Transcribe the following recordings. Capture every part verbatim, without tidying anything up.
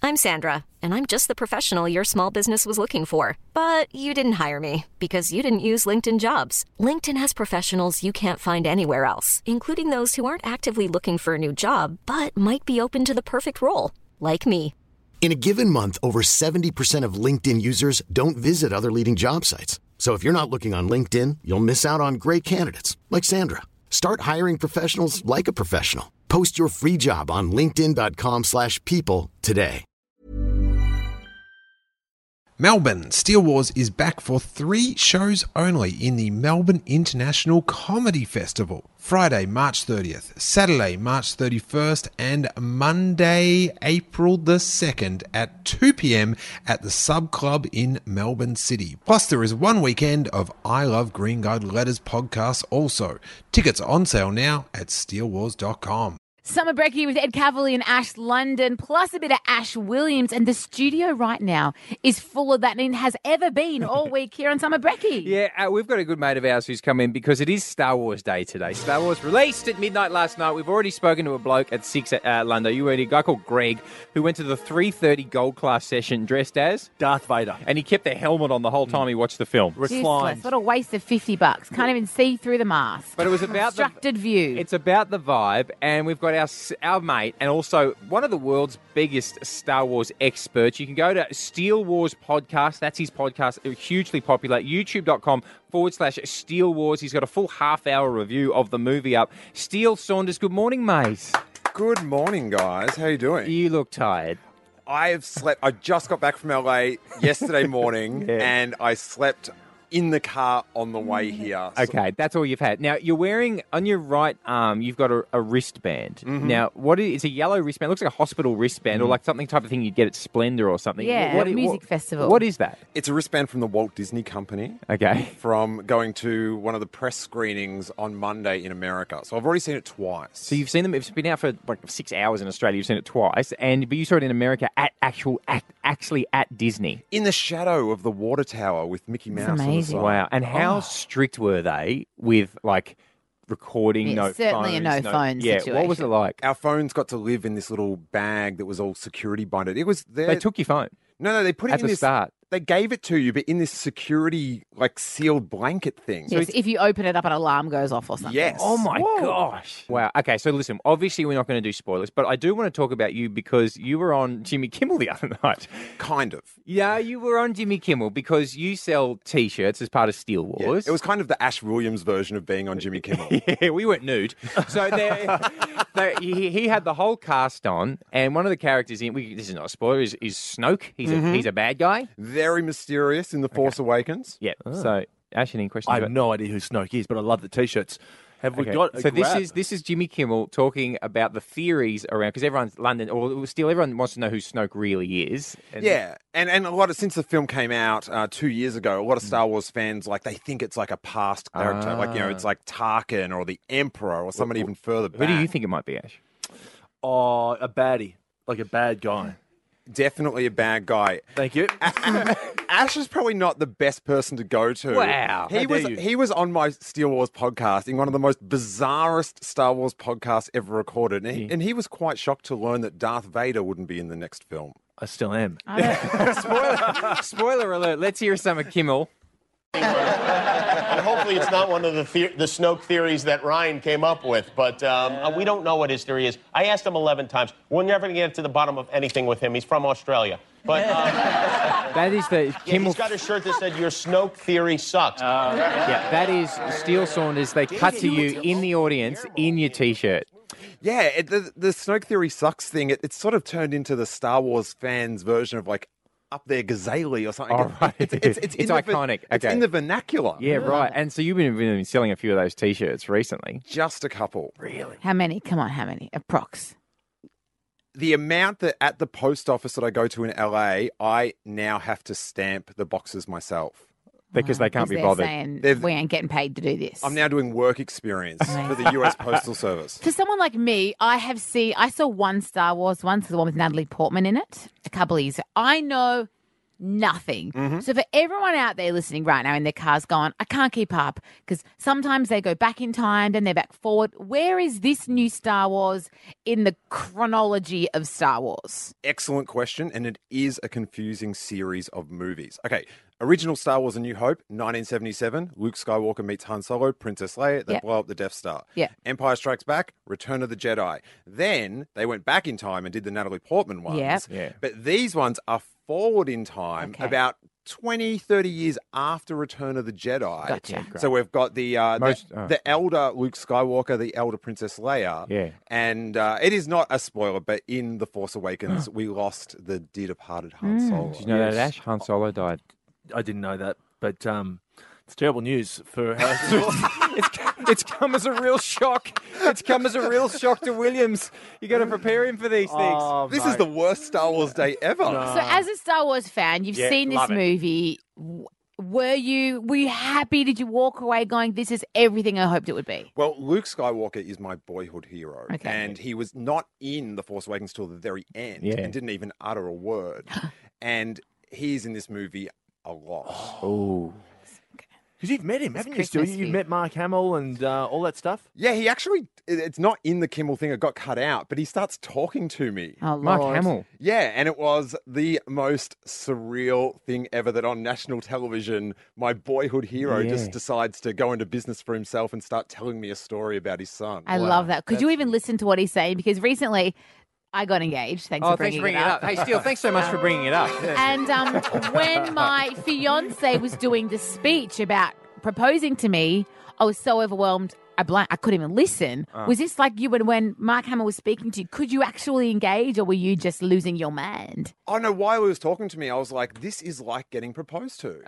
I'm Sandra, and I'm just the professional your small business was looking for. But you didn't hire me because you didn't use LinkedIn Jobs. LinkedIn has professionals you can't find anywhere else, including those who aren't actively looking for a new job, but might be open to the perfect role, like me. In a given month, over seventy percent of LinkedIn users don't visit other leading job sites. So if you're not looking on LinkedIn, you'll miss out on great candidates like Sandra. Start hiring professionals like a professional. Post your free job on linkedin.com slash people today. Melbourne Steel Wars is back for three shows only in the Melbourne International Comedy Festival. Friday, March thirtieth, Saturday, March thirty-first, and Monday, April the second at two p.m. at the Sub Club in Melbourne City. Plus, there is one weekend of I Love Green Guide Letters podcast also. Tickets are on sale now at steel wars dot com. Summer Brekkie with Ed Cavalier and Ash London, plus a bit of Ash Williams. And the studio right now is fuller than it has ever been all week here on Summer Brekkie. Yeah, uh, we've got a good mate of ours who's come in because it is Star Wars Day today. Star Wars released at midnight last night. We've already spoken to a bloke at six at uh, London. You heard a guy called Greg who went to the three thirty Gold Class session dressed as Darth Vader. And he kept the helmet on the whole time he watched the film. Useless. What a waste of fifty bucks. Can't even see through the mask. But it was about Obstructed the view. It's about the vibe, and we've got our our mate and also one of the world's biggest Star Wars experts. You can go to Steel Wars Podcast. That's his podcast. Hugely popular. YouTube.com forward slash Steel Wars. He's got a full half hour review of the movie up. Steele Saunders, good morning, mate. Good morning, guys. How you doing? You look tired. I have slept. I just got back from L A yesterday morning, Yeah. and I slept in the car on the way here. So- Okay, that's all you've had. Now, you're wearing, on your right arm, you've got a, a wristband. Mhm. Now, what is, it's a yellow wristband. It looks like a hospital wristband or like something type of thing you'd get at Splendor or something. Yeah, What- a music what- festival. What is that? It's a wristband from the Walt Disney Company. Okay. From going to one of the press screenings on Monday in America. So I've already seen it twice. So you've seen them, it's been out for like six hours in Australia, you've seen it twice, and but you saw it in America at actual, at, actually at Disney. In the shadow of the water tower with Mickey Mouse on the amazing. side. Wow. And how Oh. strict were they with like recording, Yeah, no certainly a phones? no phone Yeah, what was it situation. like? Our phones got to live in this little bag that was all security binded. It was there. They took your phone No, no, they put it at in the this. start. They gave it to you, but in this security, like sealed blanket thing. Yes, if you open it up, an alarm goes off or something. Yes. Oh my gosh. Wow. Okay, so listen, obviously we're not going to do spoilers, but I do want to talk about you because you were on Jimmy Kimmel the other night. Kind of. Yeah, you were on Jimmy Kimmel because you sell T-shirts as part of Steel Yeah. Wars. It was kind of the Ash Williams version of being on Jimmy Kimmel. Yeah, we weren't nude. So there, there, he, he had the whole cast on, and one of the characters in, we, this is not a spoiler, is, is Snoke. He's, Mhm. a, he's a bad guy. Very mysterious in The Force Awakens. Yeah. So, Ash, any questions? I have about- no idea who Snoke is, but I love the T-shirts. Have we Okay. got a so this grab? is this is Jimmy Kimmel talking about the theories around because everyone's London or still everyone wants to know who Snoke really is. And Yeah, and and a lot of since the film came out uh, two years ago, a lot of Star Wars fans like they think it's like a past character, like you know, it's like Tarkin or the Emperor or someone even further back. Who do you think it might be, Ash? Oh, a baddie, like a bad guy. Definitely a bad guy. Thank you. Ash is probably not the best person to go to. Wow. He How was dare you. he was on my Star Wars podcast in one of the most bizarrest Star Wars podcasts ever recorded, and he, and he was quite shocked to learn that Darth Vader wouldn't be in the next film. I still am. spoiler, spoiler alert. Let's hear some of Kimmel. And hopefully it's not one of the the- the Snoke theories that Ryan came up with. But um, we don't know what his theory is. I asked him eleven times. We're never going to get to the bottom of anything with him. He's from Australia. But um, That is the yeah, Kimmel. he's got a shirt that said, your Snoke theory sucks. Yeah, that is Steel Saunders. They cut to you in the audience in your T-shirt. Yeah, it, the the Snoke theory sucks thing. It, it's sort of turned into the Star Wars fans' version of like up there Gazelle or something. All right. It's, it's, it's, It's in the ver- iconic. It's Okay. in the vernacular. Yeah, right. And so you've been, been selling a few of those T-shirts recently. Just a couple. Really? How many? Come on, how many? Approx. The amount that at the post office that I go to in L A, I now have to stamp the boxes myself. Because they can't be they're bothered. saying They've- we ain't getting paid to do this. I'm now doing work experience for the U S Postal Service. For someone like me, I have seen, I saw one Star Wars once, the one with Natalie Portman in it, a couple of years. I know nothing. So for everyone out there listening right now in their cars going, I can't keep up because sometimes they go back in time, then they're back forward. Where is this new Star Wars in the chronology of Star Wars? Excellent question, and it is a confusing series of movies. Okay, original Star Wars A New Hope, nineteen seventy-seven, Luke Skywalker meets Han Solo, Princess Leia, they Yep. blow up the Death Star. Yeah. Empire Strikes Back, Return of the Jedi. Then they went back in time and did the Natalie Portman ones. Yep. Yeah. But these ones are forward in time, Okay. about twenty, thirty years after Return of the Jedi. Gotcha. So we've got the uh, Most- the, oh. the elder Luke Skywalker, the elder Princess Leia. Yeah. And uh, it is not a spoiler, but in The Force Awakens, we lost the dear departed Han Hmm. Solo. Did you know that, Yes. Ash? Han Solo died. I didn't know that, but um, it's terrible news for how. it's, it's come as a real shock. It's come as a real shock to Williams. You got to prepare him for these things. Oh, This mate. is the worst Star Wars day ever. So as a Star Wars fan, you've Yeah, seen this love it. movie. W- Were you were you happy? Did you walk away going, this is everything I hoped it would be? Well, Luke Skywalker is my boyhood hero. Okay. And he was not in The Force Awakens till the very end Yeah. and didn't even utter a word. And he's in this movie a lot. Oh. Because you've met him, haven't you, Stu? Christmas You've for you. met Mark Hamill and uh, all that stuff. Yeah, he actually, it- it's not in the Kimmel thing, it got cut out, but he starts talking to me. Oh, Mark Lord. Hamill. Yeah, and it was the most surreal thing ever that on national television, my boyhood hero Yeah. just decides to go into business for himself and start telling me a story about his son. I love that. Could you even listen to what he's saying? Because recently I got engaged. Thanks Oh, for thanks bringing, for bringing it up. Hey, Steele, thanks so much for bringing it up. And um, when my fiance was doing the speech about proposing to me, I was so overwhelmed. I blank. I couldn't even listen. Was this like you when when Mark Hamill was speaking to you? Could you actually engage, or were you just losing your mind? Oh no, while he was talking to me, I was like, this is like getting proposed to.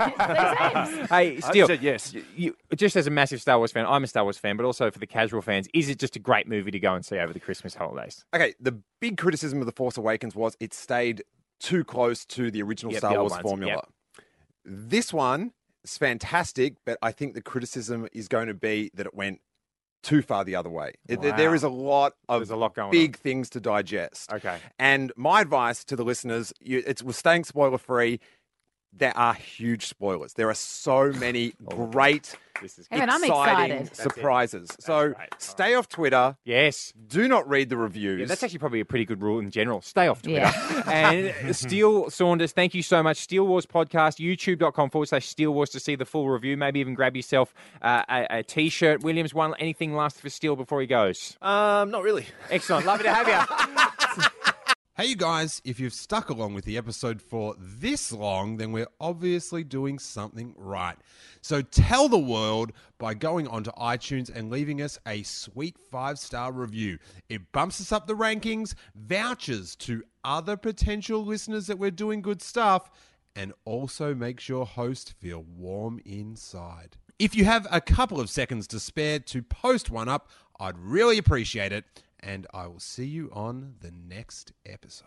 Hey, I Steele, said yes. you, you- just as a massive Star Wars fan, I'm a Star Wars fan, but also for the casual fans, is it just a great movie to go and see over the Christmas holidays? Okay, the big criticism of The Force Awakens was it stayed too close to the original Yep, Star the old Wars ones, formula. yep. This one is fantastic, but I think the criticism is going to be that it went too far the other way. It- there- There Wow. is a lot of There's a lot going big things to digest. Okay. And my advice to the listeners, you, it's we're staying spoiler free. There are huge spoilers. There are so many great, This is Hey, man, I'm exciting excited. surprises. So great. stay off Twitter. Yes. Do not read the reviews. Yeah, that's actually probably a pretty good rule in general. Stay off Twitter. Yeah. And Steele Saunders, thank you so much. Steel Wars Podcast, youtube.com forward slash Steel Wars to see the full review. Maybe even grab yourself uh, a, a T-shirt. Williams, one anything last for Steele before he goes? Um, not really. Excellent. Lovely to have you. Hey, you guys, if you've stuck along with the episode for this long, then we're obviously doing something right. So tell the world by going onto iTunes and leaving us a sweet five-star review. It bumps us up the rankings, vouchers to other potential listeners that we're doing good stuff, and also makes your host feel warm inside. If you have a couple of seconds to spare to post one up, I'd really appreciate it. And I will see you on the next episode.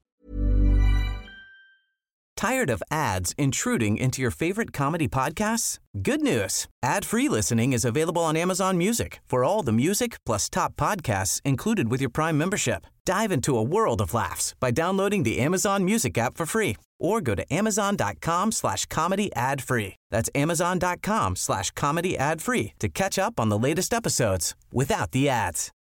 Tired of ads intruding into your favorite comedy podcasts? Good news. Ad-free listening is available on Amazon Music for all the music plus top podcasts included with your Prime membership. Dive into a world of laughs by downloading the Amazon Music app for free or go to amazon.com slash comedy ad free. That's amazon.com slash comedy ad free to catch up on the latest episodes without the ads.